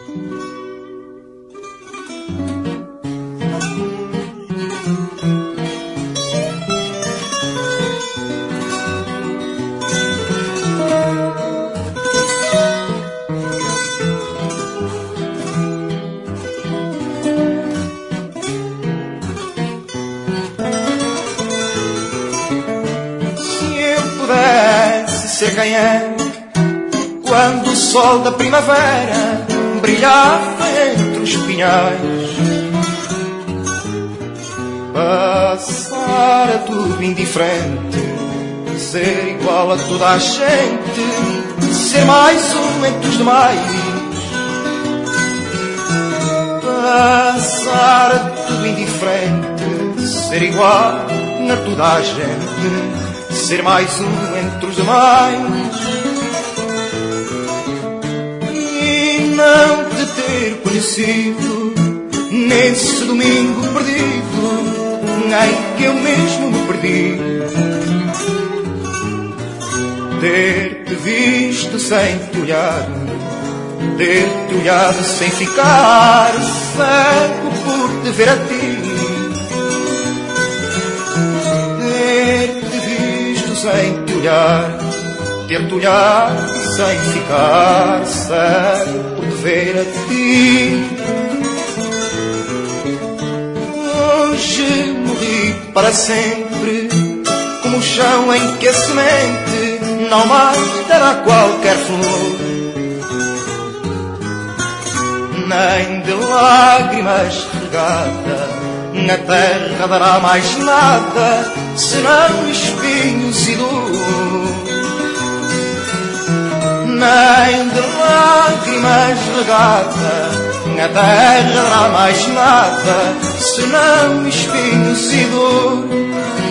Ser quem é, quando o sol da primavera brilhava entre os pinhais, passar a tudo indiferente, ser igual a toda a gente, ser mais um entre os demais, passar a tudo indiferente, ser igual a toda a gente, ser mais um entre os demais, e não te ter conhecido nesse domingo perdido em que eu mesmo me perdi, ter-te visto sem te olhar, ter-te olhado sem ficar cego por te ver a ti, sem te olhar, ter-te olhado sem ficar cego por te ver a ti. Hoje morri para sempre, como o chão em que a semente não mais dará qualquer flor, nem de lágrimas regada na terra dará mais nada, senão espinhos e dor. Nem de lágrimas regada na terra dará mais nada, senão espinhos e dor.